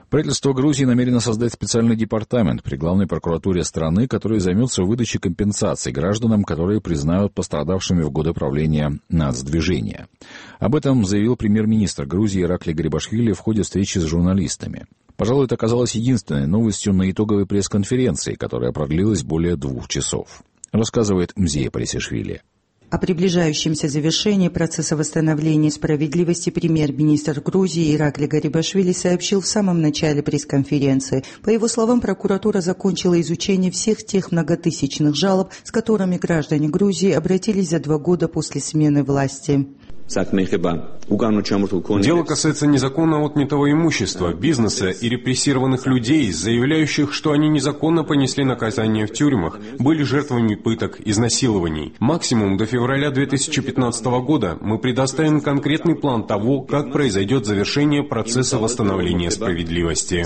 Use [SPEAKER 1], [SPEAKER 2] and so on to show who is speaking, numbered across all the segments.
[SPEAKER 1] Правительство Грузии намерено создать специальный департамент при главной прокуратуре страны, который займется выдачей компенсаций гражданам, которые признают пострадавшими в годы правления нацдвижения. Об этом заявил премьер-министр Грузии Иракли Гарибашвили в ходе встречи с журналистами. Пожалуй, это оказалось единственной новостью на итоговой пресс-конференции, которая продлилась более 2 часов. Рассказывает Мзея Парисишвили.
[SPEAKER 2] О приближающемся завершении процесса восстановления справедливости премьер-министр Грузии Иракли Гарибашвили сообщил в самом начале пресс-конференции. По его словам, прокуратура закончила изучение всех тех многотысячных жалоб, с которыми граждане Грузии обратились за 2 года после смены власти.
[SPEAKER 3] Дело касается незаконно отнятого имущества, бизнеса и репрессированных людей, заявляющих, что они незаконно понесли наказание в тюрьмах, были жертвами пыток, изнасилований. Максимум до февраля 2015 года мы предоставим конкретный план того, как произойдет завершение процесса восстановления справедливости.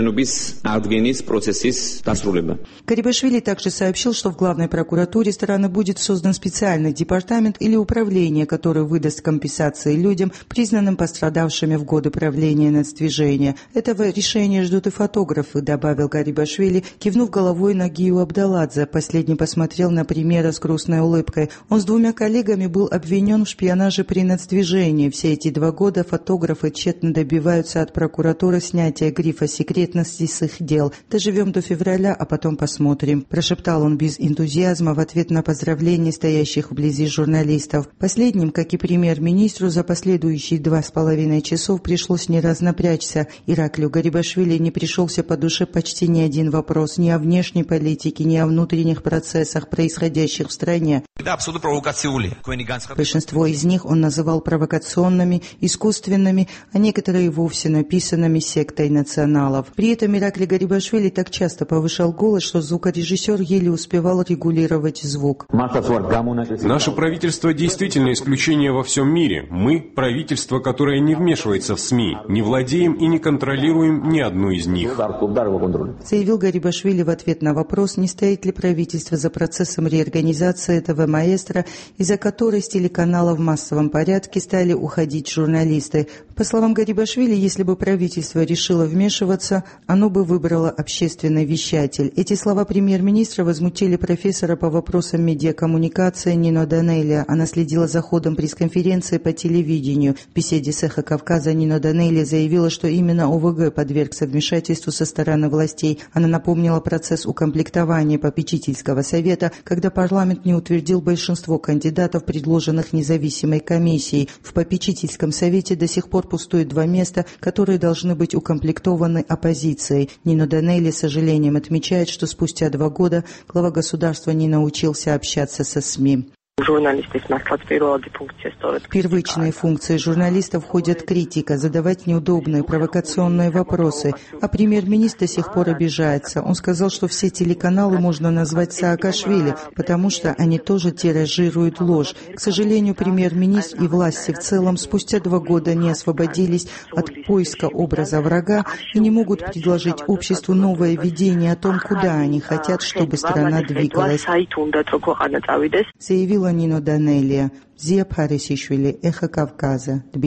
[SPEAKER 2] Гарибашвили также сообщил, что в главной прокуратуре страны будет создан специальный департамент или управление, которое выдаст компенсации людям, признанным пострадавшими в годы правления нацдвижения. Этого решения ждут и фотографы, добавил Гарибашвили, кивнув головой на Гию Абдаладзе. Последний посмотрел на премьера с грустной улыбкой. Он с 2 коллегами был обвинен в шпионаже при нацдвижении. Все эти 2 года фотографы тщетно добиваются от прокуратуры снятия грифа секретности с их дел. Доживем до февраля, а потом посмотрим, прошептал он без энтузиазма в ответ на поздравления стоящих вблизи журналистов. Последним, как и премьер-министру, за последующие 2,5 часов пришлось не раз напрячься. Ираклию Гарибашвили не пришелся по душе почти ни один вопрос ни о внешней политике, ни о внутренних процессах, происходящих в стране. Большинство из них он называл провокационными, искусственными, а некоторые вовсе написанными сектой националов. При этом Иракли Гарибашвили так часто повышал голос, что звукорежиссер еле успевал регулировать звук.
[SPEAKER 3] Наше правительство действительно исключение во всем мире. Мы – правительство, которое не вмешивается в СМИ, не владеем и не контролируем ни одну из них.
[SPEAKER 2] Заявил Гарибашвили в ответ на вопрос, не стоит ли правительство за процессом реорганизации этого маэстро, из-за которой с телеканала в массовом порядке стали уходить журналисты. По словам Гарибашвили, если бы правительство решило вмешиваться, оно бы выбрало общественный вещатель. Эти слова премьер-министра возмутили профессора по вопросам медиакоммуникации Нино Данелия. Она следила за ходом пресс-конференции по телевидению. В беседе с «Эхо Кавказа» Нино Данелия заявила, что именно ОВГ подвергся вмешательству со стороны властей. Она напомнила процесс укомплектования попечительского совета, когда парламент не утвердил большинство кандидатов, предложенных независимой комиссией. В попечительском совете до сих пор пустует 2 места, которые должны быть укомплектованы оппозицией. Нино Данелия с сожалением отмечает, что спустя 2 года глава государства не научился общаться со СМИ. В первичные функции журналистов входит критика, задавать неудобные провокационные вопросы, а премьер-министр до сих пор обижается. Он сказал, что все телеканалы можно назвать Саакашвили, потому что они тоже тиражируют ложь. К сожалению, премьер-министр и власти в целом спустя 2 года не освободились от поиска образа врага и не могут предложить обществу новое видение о том, куда они хотят, чтобы страна двигалась, заявила Нино Данелия. Мзея Парисишвили, «Эхо Кавказа».